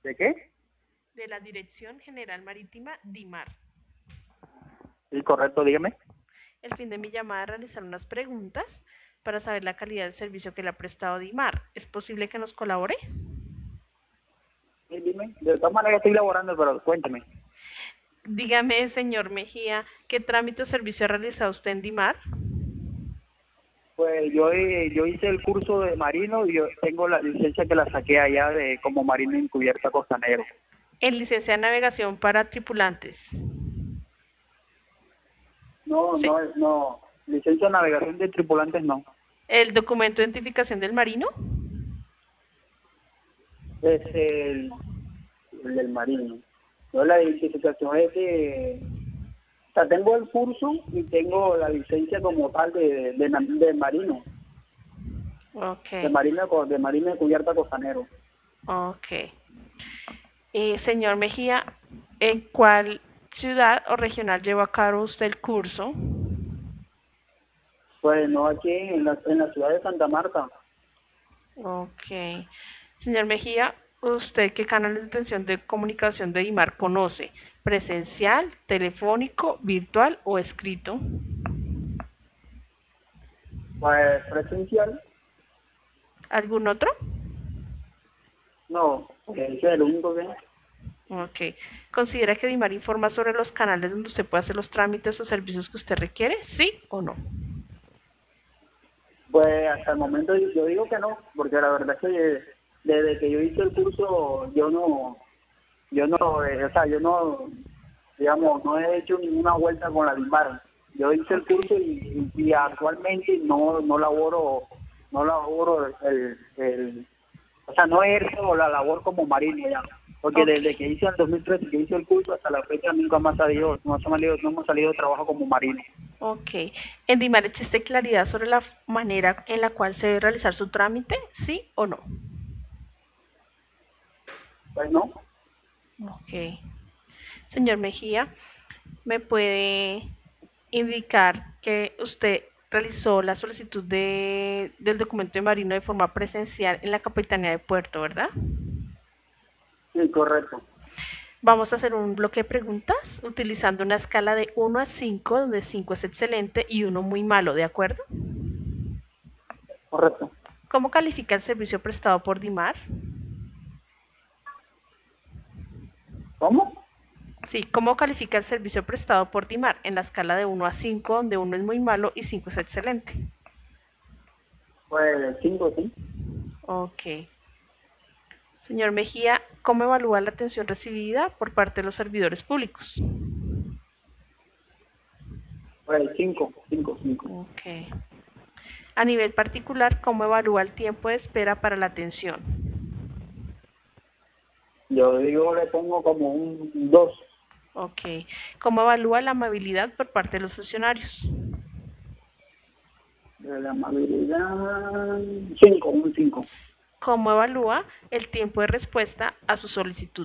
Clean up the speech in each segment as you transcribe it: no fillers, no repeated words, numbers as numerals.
¿De qué? De la Dirección General Marítima DIMAR. Sí, correcto, dígame. El fin de mi llamada es realizar unas preguntas para saber la calidad del servicio que le ha prestado DIMAR. ¿Es posible que nos colabore? Sí, dime. De todas maneras estoy laborando, pero cuénteme. Dígame, señor Mejía, ¿qué trámite o servicio ha realizado usted en DIMAR? Pues yo hice el curso de marino y yo tengo la licencia que la saqué allá de como marino encubierta costanero. En licencia de navegación para tripulantes. No, Sí. no, no. Licencia de navegación de tripulantes no. ¿El documento de identificación del marino? Es el del marino. No, la identificación es que, o sea, tengo el curso y tengo la licencia como tal de marino, Ok, de marino encubierta costanero. ok. Señor Mejía, ¿en cuál ciudad o regional llevó a cabo usted el curso? Pues no aquí en la ciudad de Santa Marta. Ok. Señor Mejía, ¿usted qué canales de atención de comunicación de DIMAR conoce? ¿Presencial, telefónico, virtual o escrito? Pues presencial, ¿Algún otro? no, ese es el único que. Ok. ¿Considera que DIMAR informa sobre los canales donde usted puede hacer los trámites o servicios que usted requiere? ¿Sí o no? Pues hasta el momento yo digo que no, porque la verdad es que desde que yo hice el curso o sea, yo no, digamos, no he hecho ninguna vuelta con la Dimar. Yo hice el Ok. curso y actualmente no laboro o sea, no ejerzo la labor como marino ya, porque Ok. desde que hice el 2013 que hice el curso hasta la fecha nunca más salido, no hemos salido de trabajo como marino. Ok. ¿En DIMAR existe claridad sobre la manera en la cual se debe realizar su trámite? ¿Sí o no? Pues no, Ok. Señor Mejía, ¿me puede indicar que usted realizó la solicitud del documento de marino de forma presencial en la Capitanía de Puerto, ¿verdad? sí, correcto, Vamos a hacer un bloque de preguntas utilizando una escala de 1 a 5, donde 5 es excelente y 1 muy malo, ¿de acuerdo? correcto. ¿Cómo califica el servicio prestado por DIMAR? ¿Cómo? Sí, ¿cómo califica el servicio prestado por DIMAR en la escala de 1 a 5, donde 1 es muy malo y 5 es excelente? Pues 5, sí. Ok. Señor Mejía, ¿cómo evalúa la atención recibida por parte de los servidores públicos? Pues 5, 5, 5. Ok. A nivel particular, ¿cómo evalúa el tiempo de espera para la atención? Yo digo, le pongo como un 2 Ok. ¿Cómo evalúa la amabilidad por parte de los funcionarios? de la amabilidad. 5, un 5. ¿Cómo evalúa el tiempo de respuesta a su solicitud?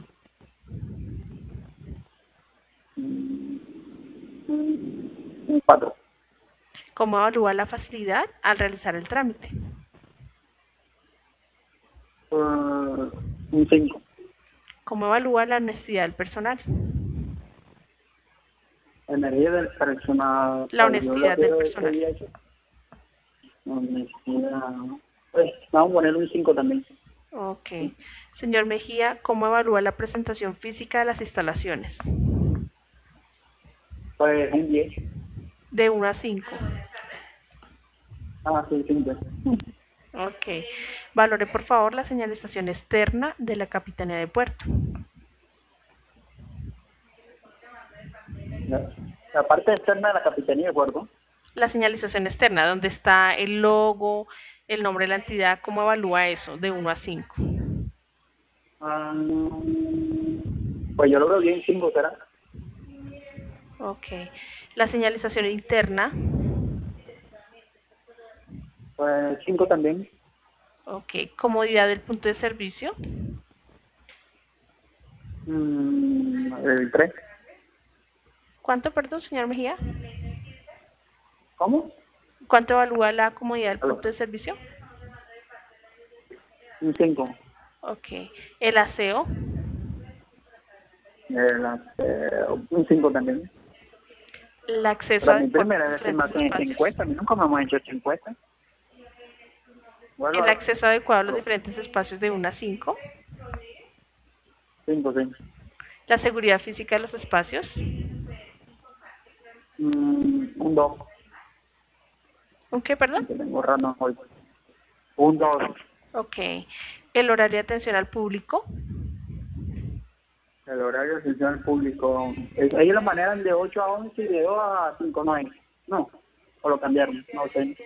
Un 4. ¿Cómo evalúa la facilidad al realizar el trámite? Un 5. ¿Cómo evalúa la honestidad del personal? Energía del personal. La Pues yo lo honestidad del que personal. he hecho. Honestidad. Pues vamos a poner un 5 también. Ok. Señor Mejía, ¿cómo evalúa la presentación física de las instalaciones? Pues un 10. De 1 a 5. Ah, sí, 5. Ok. Valore por favor la señalización externa de la Capitanía de Puerto. La parte externa de la capitanía, ¿de acuerdo? La señalización externa, donde está el logo, el nombre de la entidad, ¿cómo evalúa eso de 1 a 5? Ah, pues yo lo veo bien 5, ¿será? Ok. La señalización interna. Pues 5 también. Ok. Comodidad del punto de servicio. El 3. ¿Cuánto, perdón, señor Mejía? ¿Cómo? ¿Cuánto evalúa la comodidad del Aló. punto de servicio? Un 5. Ok. El aseo. Un 5 también. El acceso Pero a mi adecuado a primera los vez que me diferentes hacen esta espacios. encuesta, a mí nunca me hemos hecho esta encuesta. Bueno, El acceso adecuado a los diferentes espacios de 1 a 5. 5, sí. La seguridad física de los espacios. Un 2. ¿Un qué, perdón? Que tengo raro hoy. Un 2. Ok. El horario de atención al público. El horario de atención al público. Ellos lo manejan de 8 a 11 y de 2 a 5, no. O lo cambiaron, no sé.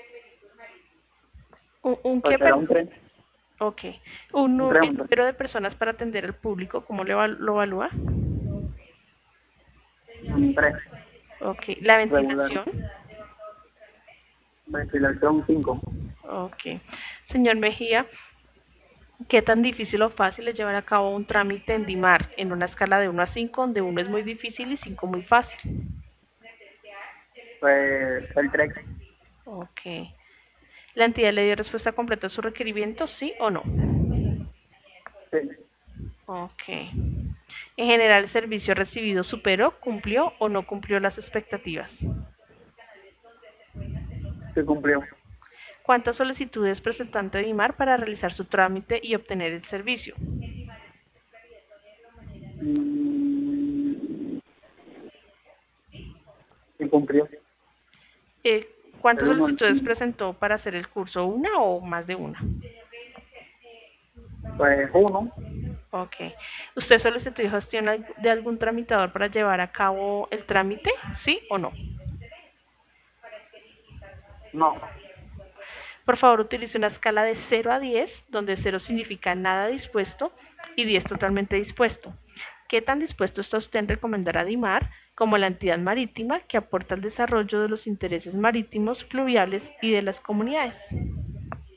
¿Un Pues qué, será perdón? un 3. Ok. Un El 3, un 3. número de personas para atender al público, ¿cómo lo evalúa? Un 3. Ok. La Regular. ventilación. Ventilación 5. Ok. Señor Mejía, ¿qué tan difícil o fácil es llevar a cabo un trámite en DIMAR en una escala de 1 a 5, donde 1 es muy difícil y 5 muy fácil? Pues el 3. Ok. ¿La entidad le dio respuesta completa a su requerimiento, sí o no? Sí. Ok. En general, ¿el servicio recibido superó, cumplió o no cumplió las expectativas? Se cumplió. ¿Cuántas solicitudes presentó ante DIMAR para realizar su trámite y obtener el servicio? Se cumplió. ¿Cuántas El 1 al solicitudes 5. presentó para hacer el curso? ¿Una o más de una? Pues 1. Ok. ¿Usted solicitó gestión de algún tramitador para llevar a cabo el trámite? ¿Sí o no? No. Por favor, utilice una escala de 0 a 10, donde 0 significa nada dispuesto y 10 totalmente dispuesto. ¿Qué tan dispuesto está usted en recomendar a DIMAR como la entidad marítima que aporta al desarrollo de los intereses marítimos, fluviales y de las comunidades?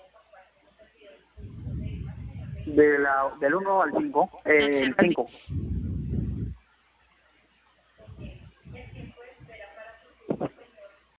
Del 1 al 5. Del 0 El al 10. 5.